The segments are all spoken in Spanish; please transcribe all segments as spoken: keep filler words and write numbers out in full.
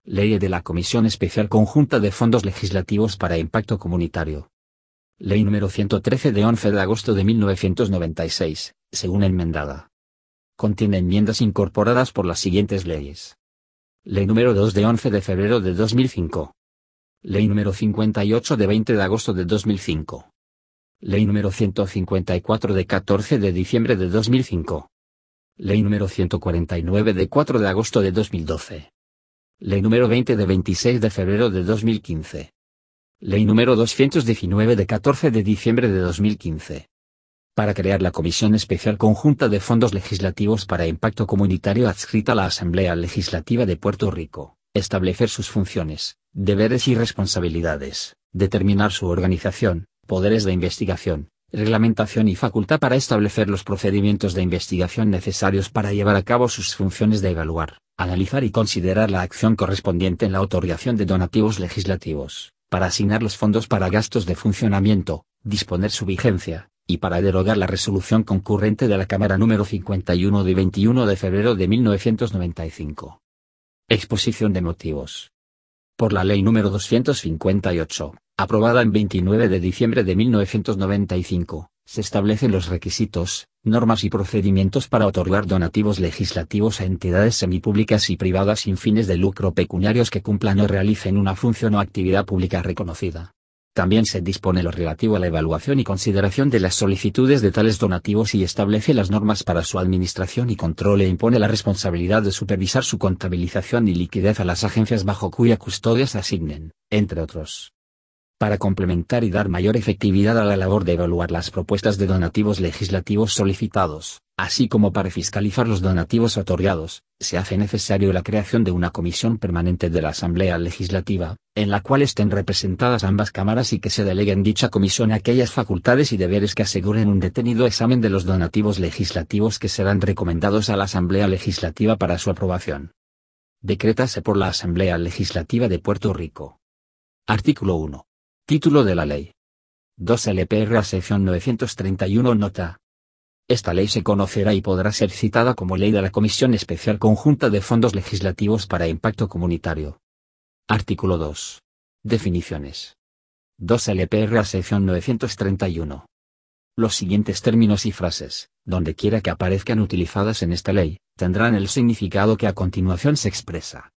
Ley de la Comisión Especial Conjunta de Fondos Legislativos para Impacto Comunitario. Ley número ciento trece de once de agosto de mil novecientos noventa y seis, según enmendada. Contiene enmiendas incorporadas por las siguientes leyes. Ley número dos de once de febrero de dos mil cinco. Ley número cincuenta y ocho de veinte de agosto de dos mil cinco. Ley número ciento cincuenta y cuatro de catorce de diciembre de dos mil cinco. Ley número ciento cuarenta y nueve de cuatro de agosto de dos mil doce. Ley número veinte de veintiséis de febrero de dos mil quince. Ley número doscientos diecinueve de catorce de diciembre de dos mil quince. Para crear la Comisión Especial Conjunta de Fondos Legislativos para Impacto Comunitario adscrita a la Asamblea Legislativa de Puerto Rico, establecer sus funciones, deberes y responsabilidades, determinar su organización, poderes de investigación, reglamentación y facultad para establecer los procedimientos de investigación necesarios para llevar a cabo sus funciones de evaluar, analizar y considerar la acción correspondiente en la otorgación de donativos legislativos, para asignar los fondos para gastos de funcionamiento, disponer su vigencia, y para derogar la resolución concurrente de la Cámara número cincuenta y uno de veintiuno de febrero de mil novecientos noventa y cinco. Exposición de motivos. Por la Ley número doscientos cincuenta y ocho, aprobada en veintinueve de diciembre de mil novecientos noventa y cinco, se establecen los requisitos, normas y procedimientos para otorgar donativos legislativos a entidades semipúblicas y privadas sin fines de lucro pecuniarios que cumplan o realicen una función o actividad pública reconocida. También se dispone lo relativo a la evaluación y consideración de las solicitudes de tales donativos y establece las normas para su administración y control e impone la responsabilidad de supervisar su contabilización y liquidez a las agencias bajo cuya custodia se asignen, entre otros. Para complementar y dar mayor efectividad a la labor de evaluar las propuestas de donativos legislativos solicitados, así como para fiscalizar los donativos otorgados, se hace necesario la creación de una comisión permanente de la Asamblea Legislativa, en la cual estén representadas ambas cámaras y que se deleguen dicha comisión aquellas facultades y deberes que aseguren un detenido examen de los donativos legislativos que serán recomendados a la Asamblea Legislativa para su aprobación. Decrétase por la Asamblea Legislativa de Puerto Rico. Artículo uno. Título de la Ley. dos L P R A sección novecientos treinta y uno Nota. Esta ley se conocerá y podrá ser citada como Ley de la Comisión Especial Conjunta de Fondos Legislativos para Impacto Comunitario. Artículo dos. Definiciones. dos L P R A sección novecientos treinta y uno. Los siguientes términos y frases, donde quiera que aparezcan utilizadas en esta ley, tendrán el significado que a continuación se expresa.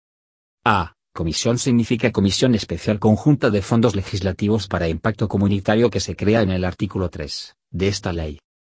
A. Comisión significa Comisión Especial Conjunta de Fondos Legislativos para Impacto Comunitario que se crea en el artículo tres, de esta ley.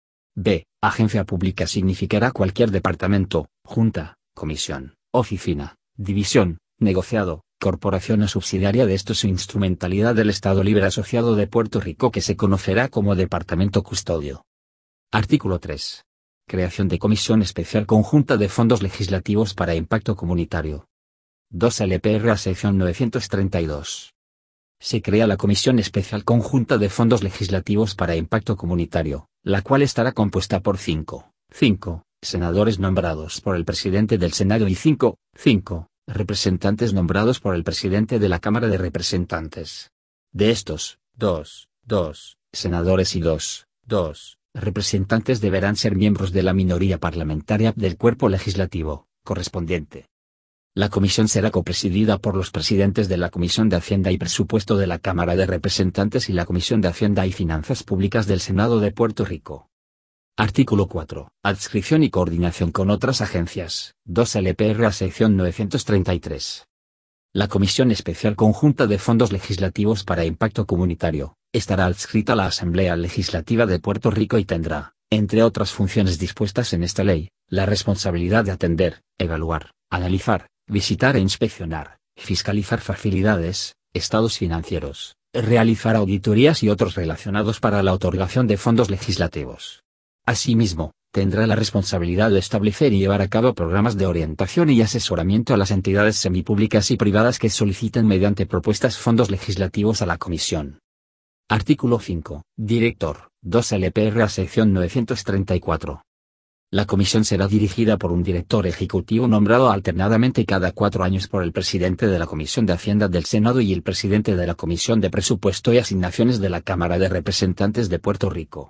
B. Agencia pública significará cualquier departamento, junta, comisión, oficina, división, negociado, corporación o subsidiaria de estos o instrumentalidad del Estado Libre Asociado de Puerto Rico que se conocerá como Departamento Custodio. Artículo tres. Creación de Comisión Especial Conjunta de Fondos Legislativos para Impacto Comunitario. dos L P R A sección novecientos treinta y dos. Se crea la Comisión Especial Conjunta de Fondos Legislativos para Impacto Comunitario, la cual estará compuesta por cinco, cinco, senadores nombrados por el presidente del Senado y cinco, cinco, representantes nombrados por el presidente de la Cámara de Representantes. De estos, dos, dos, senadores y dos, dos, representantes deberán ser miembros de la minoría parlamentaria del cuerpo legislativo, correspondiente. La comisión será copresidida por los presidentes de la Comisión de Hacienda y Presupuesto de la Cámara de Representantes y la Comisión de Hacienda y Finanzas Públicas del Senado de Puerto Rico. Artículo cuatro. Adscripción y coordinación con otras agencias. dos L P R A sección novecientos treinta y tres. La Comisión Especial Conjunta de Fondos Legislativos para Impacto Comunitario estará adscrita a la Asamblea Legislativa de Puerto Rico y tendrá, entre otras funciones dispuestas en esta ley, la responsabilidad de atender, evaluar, analizar, visitar e inspeccionar, fiscalizar facilidades, estados financieros, realizar auditorías y otros relacionados para la otorgación de fondos legislativos. Asimismo, tendrá la responsabilidad de establecer y llevar a cabo programas de orientación y asesoramiento a las entidades semipúblicas y privadas que soliciten mediante propuestas fondos legislativos a la Comisión. Artículo cinco. Director. dos L P R A sección novecientos treinta y cuatro. La comisión será dirigida por un director ejecutivo nombrado alternadamente cada cuatro años por el presidente de la Comisión de Hacienda del Senado y el presidente de la Comisión de Presupuesto y Asignaciones de la Cámara de Representantes de Puerto Rico.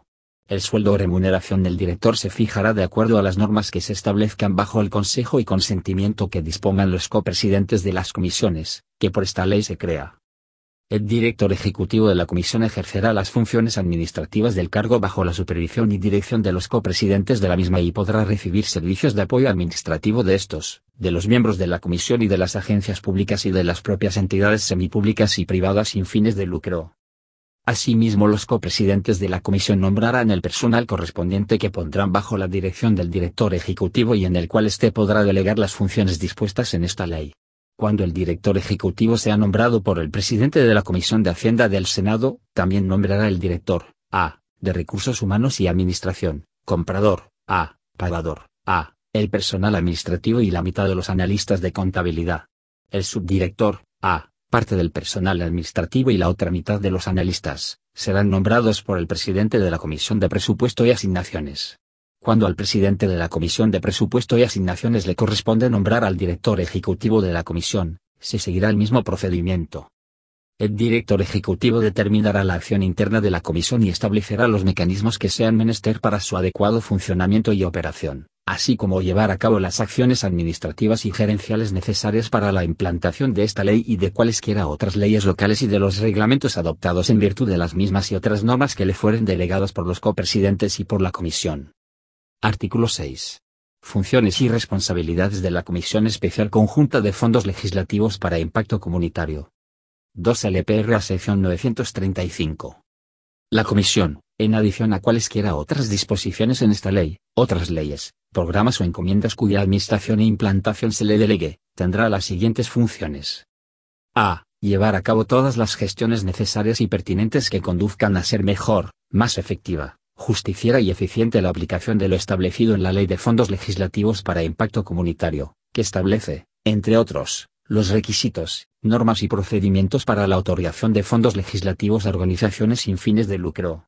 El sueldo o remuneración del director se fijará de acuerdo a las normas que se establezcan bajo el consejo y consentimiento que dispongan los copresidentes de las comisiones, que por esta ley se crea. El director ejecutivo de la comisión ejercerá las funciones administrativas del cargo bajo la supervisión y dirección de los copresidentes de la misma y podrá recibir servicios de apoyo administrativo de estos, de los miembros de la comisión y de las agencias públicas y de las propias entidades semipúblicas y privadas sin fines de lucro. Asimismo, los copresidentes de la comisión nombrarán el personal correspondiente que pondrán bajo la dirección del director ejecutivo y en el cual éste podrá delegar las funciones dispuestas en esta ley. Cuando el director ejecutivo sea nombrado por el presidente de la Comisión de Hacienda del Senado, también nombrará el director A. de Recursos Humanos y Administración, comprador A. pagador A. el personal administrativo y la mitad de los analistas de contabilidad. El subdirector A. parte del personal administrativo y la otra mitad de los analistas, serán nombrados por el presidente de la Comisión de Presupuesto y Asignaciones. Cuando al presidente de la Comisión de Presupuesto y Asignaciones le corresponde nombrar al director ejecutivo de la comisión, se seguirá el mismo procedimiento. El director ejecutivo determinará la acción interna de la comisión y establecerá los mecanismos que sean menester para su adecuado funcionamiento y operación, así como llevar a cabo las acciones administrativas y gerenciales necesarias para la implantación de esta ley y de cualesquiera otras leyes locales y de los reglamentos adoptados en virtud de las mismas y otras normas que le fueren delegadas por los copresidentes y por la comisión. Artículo seis. Funciones y responsabilidades de la Comisión Especial Conjunta de Fondos Legislativos para Impacto Comunitario. dos L P R A sección novecientos treinta y cinco. La Comisión, en adición a cualesquiera otras disposiciones en esta ley, otras leyes, programas o encomiendas cuya administración e implantación se le delegue, tendrá las siguientes funciones. A. Llevar a cabo todas las gestiones necesarias y pertinentes que conduzcan a ser mejor, más efectiva, justiciera y eficiente la aplicación de lo establecido en la Ley de Fondos Legislativos para Impacto Comunitario, que establece, entre otros, los requisitos, normas y procedimientos para la otorgación de fondos legislativos a organizaciones sin fines de lucro.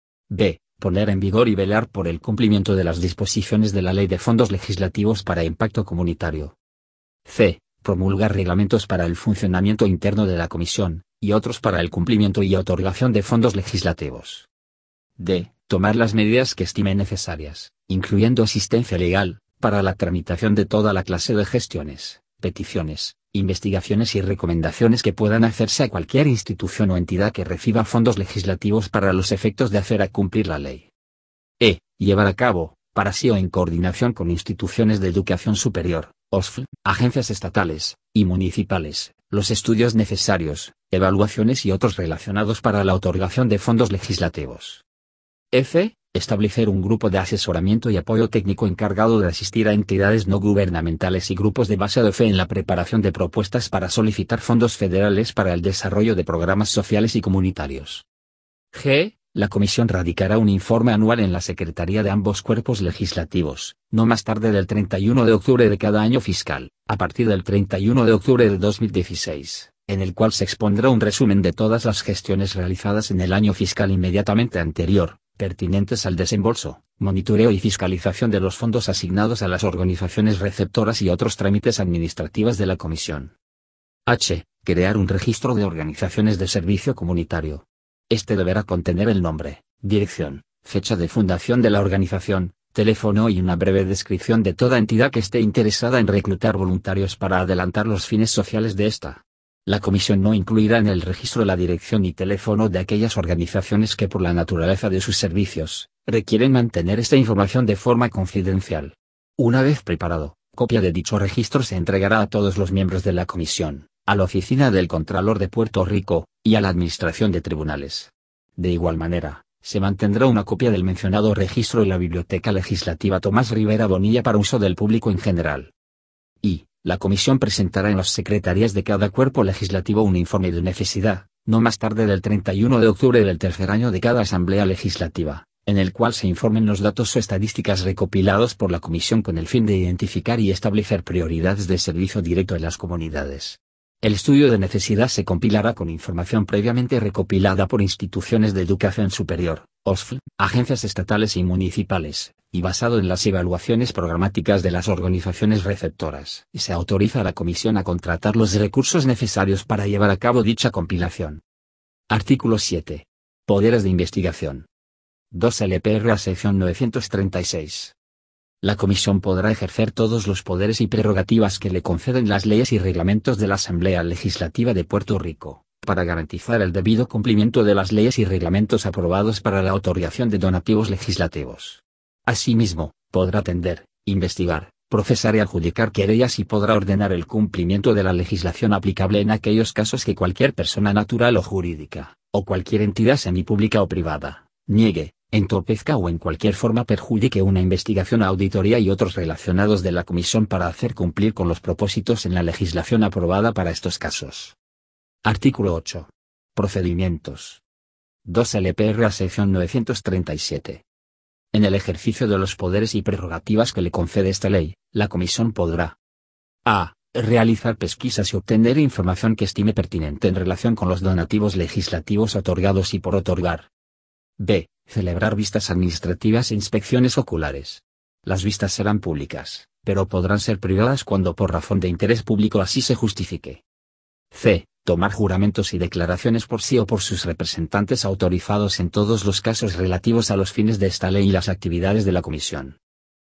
B. Poner en vigor y velar por el cumplimiento de las disposiciones de la Ley de Fondos Legislativos para Impacto Comunitario. C. Promulgar reglamentos para el funcionamiento interno de la Comisión, y otros para el cumplimiento y otorgación de fondos legislativos. D. Tomar las medidas que estime necesarias, incluyendo asistencia legal, para la tramitación de toda la clase de gestiones, peticiones, investigaciones y recomendaciones que puedan hacerse a cualquier institución o entidad que reciba fondos legislativos para los efectos de hacer a cumplir la ley. E. Llevar a cabo, para sí o en coordinación con instituciones de educación superior, O S F L, agencias estatales y municipales, los estudios necesarios, evaluaciones y otros relacionados para la otorgación de fondos legislativos. F. Establecer un grupo de asesoramiento y apoyo técnico encargado de asistir a entidades no gubernamentales y grupos de base de fe en la preparación de propuestas para solicitar fondos federales para el desarrollo de programas sociales y comunitarios. G. La Comisión radicará un informe anual en la Secretaría de ambos cuerpos legislativos, no más tarde del treinta y uno de octubre de cada año fiscal, a partir del treinta y uno de octubre de dos mil dieciséis, en el cual se expondrá un resumen de todas las gestiones realizadas en el año fiscal inmediatamente anterior, pertinentes al desembolso, monitoreo y fiscalización de los fondos asignados a las organizaciones receptoras y otros trámites administrativos de la Comisión. H. Crear un registro de organizaciones de servicio comunitario. Este deberá contener el nombre, dirección, fecha de fundación de la organización, teléfono y una breve descripción de toda entidad que esté interesada en reclutar voluntarios para adelantar los fines sociales de esta. La Comisión no incluirá en el registro la dirección y teléfono de aquellas organizaciones que por la naturaleza de sus servicios, requieren mantener esta información de forma confidencial. Una vez preparado, copia de dicho registro se entregará a todos los miembros de la Comisión, a la Oficina del Contralor de Puerto Rico, y a la Administración de Tribunales. De igual manera, se mantendrá una copia del mencionado registro en la Biblioteca Legislativa Tomás Rivera Bonilla para uso del público en general. Y, la Comisión presentará en las secretarías de cada cuerpo legislativo un informe de necesidad, no más tarde del treinta y uno de octubre del tercer año de cada Asamblea Legislativa, en el cual se informen los datos o estadísticas recopilados por la Comisión con el fin de identificar y establecer prioridades de servicio directo en las comunidades. El estudio de necesidad se compilará con información previamente recopilada por instituciones de educación superior, O S F L, agencias estatales y municipales, y basado en las evaluaciones programáticas de las organizaciones receptoras. Y se autoriza a la Comisión a contratar los recursos necesarios para llevar a cabo dicha compilación. Artículo siete. Poderes de investigación. dos L P R A sección novecientos treinta y seis. La Comisión podrá ejercer todos los poderes y prerrogativas que le conceden las leyes y reglamentos de la Asamblea Legislativa de Puerto Rico, para garantizar el debido cumplimiento de las leyes y reglamentos aprobados para la otorgación de donativos legislativos. Asimismo, podrá atender, investigar, procesar y adjudicar querellas y podrá ordenar el cumplimiento de la legislación aplicable en aquellos casos que cualquier persona natural o jurídica, o cualquier entidad semipública o privada, niegue, entorpezca o en cualquier forma perjudique una investigación, auditoría y otros relacionados de la Comisión para hacer cumplir con los propósitos en la legislación aprobada para estos casos. Artículo ocho. Procedimientos. dos L P R A sección novecientos treinta y siete. En el ejercicio de los poderes y prerrogativas que le concede esta ley, la Comisión podrá a. Realizar pesquisas y obtener información que estime pertinente en relación con los donativos legislativos otorgados y por otorgar. b. Celebrar vistas administrativas e inspecciones oculares. Las vistas serán públicas, pero podrán ser privadas cuando por razón de interés público así se justifique. c. Tomar juramentos y declaraciones por sí o por sus representantes autorizados en todos los casos relativos a los fines de esta ley y las actividades de la Comisión.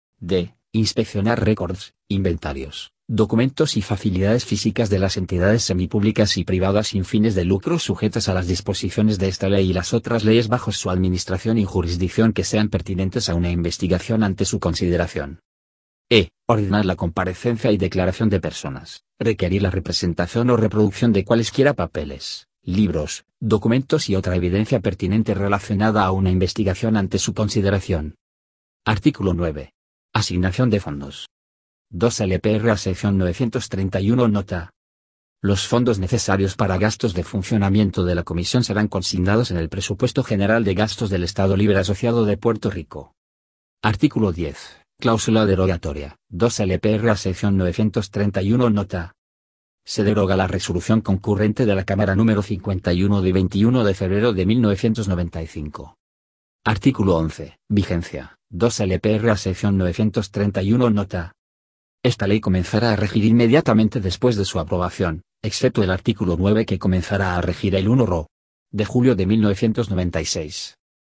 d. Inspeccionar récords, inventarios, documentos y facilidades físicas de las entidades semipúblicas y privadas sin fines de lucro sujetas a las disposiciones de esta ley y las otras leyes bajo su administración y jurisdicción que sean pertinentes a una investigación ante su consideración. E. Ordenar la comparecencia y declaración de personas, requerir la representación o reproducción de cualesquiera papeles, libros, documentos y otra evidencia pertinente relacionada a una investigación ante su consideración. Artículo nueve. Asignación de fondos. dos L P R A sección novecientos treinta y uno nota. Los fondos necesarios para gastos de funcionamiento de la Comisión serán consignados en el Presupuesto General de Gastos del Estado Libre Asociado de Puerto Rico. Artículo diez. Cláusula derogatoria. dos L P R A sección novecientos treinta y uno nota. Se deroga la resolución concurrente de la Cámara número cincuenta y uno de veintiuno de febrero de mil novecientos noventa y cinco. Artículo once. Vigencia. dos L P R A sección novecientos treinta y uno nota. Esta ley comenzará a regir inmediatamente después de su aprobación, excepto el artículo nueve que comenzará a regir el primero de julio de mil novecientos noventa y seis.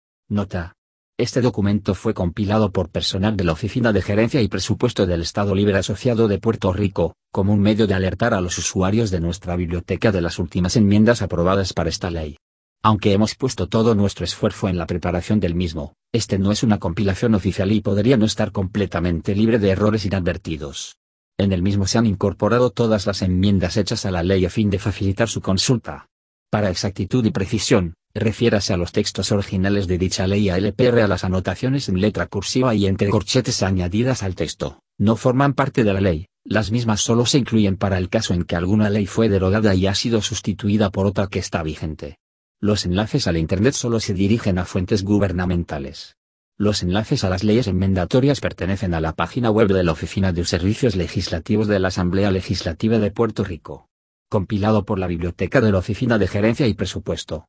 Nota. Este documento fue compilado por personal de la Oficina de Gerencia y Presupuesto del Estado Libre Asociado de Puerto Rico, como un medio de alertar a los usuarios de nuestra biblioteca de las últimas enmiendas aprobadas para esta ley. Aunque hemos puesto todo nuestro esfuerzo en la preparación del mismo, este no es una compilación oficial y podría no estar completamente libre de errores inadvertidos. En el mismo se han incorporado todas las enmiendas hechas a la ley a fin de facilitar su consulta. Para exactitud y precisión, refiérase a los textos originales de dicha ley y a L P R a las anotaciones en letra cursiva y entre corchetes añadidas al texto. No forman parte de la ley, las mismas solo se incluyen para el caso en que alguna ley fue derogada y ha sido sustituida por otra que está vigente. Los enlaces al Internet solo se dirigen a fuentes gubernamentales. Los enlaces a las leyes enmendatorias pertenecen a la página web de la Oficina de Servicios Legislativos de la Asamblea Legislativa de Puerto Rico. Compilado por la Biblioteca de la Oficina de Gerencia y Presupuesto.